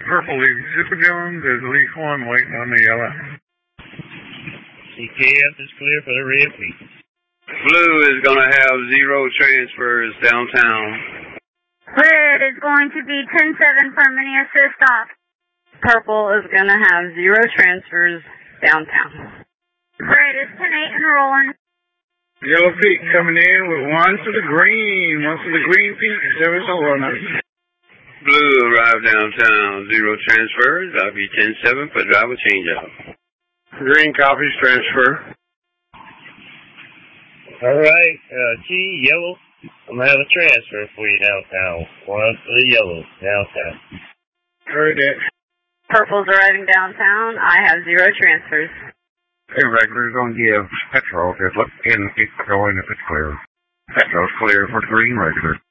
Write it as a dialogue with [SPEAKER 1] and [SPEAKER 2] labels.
[SPEAKER 1] purple leaving Super Jones. There's at least one waiting on the yellow.
[SPEAKER 2] CKF is clear for the red peak.
[SPEAKER 3] Blue is going to have 0 transfers downtown.
[SPEAKER 4] Red is going to be 10-7 from Minneapolis stop.
[SPEAKER 5] Purple is going to have 0 transfers downtown.
[SPEAKER 4] Red is 10-8 and rolling.
[SPEAKER 1] Yellow peak coming in with 1 for the green. 1 for the green peak. Service over on us.
[SPEAKER 3] Blue arrived downtown. 0 transfers. I'll be 10-7 for driver changeout.
[SPEAKER 1] Green copies transfer.
[SPEAKER 2] All right, G, yellow. I'm going to have a transfer for you downtown. 1 for the yellow downtown.
[SPEAKER 1] Heard that.
[SPEAKER 5] Purple's arriving downtown. I have 0 transfers.
[SPEAKER 6] Hey, regulars on give Petro. Just look in, keep going if it's clear. Petro's clear for the green regular.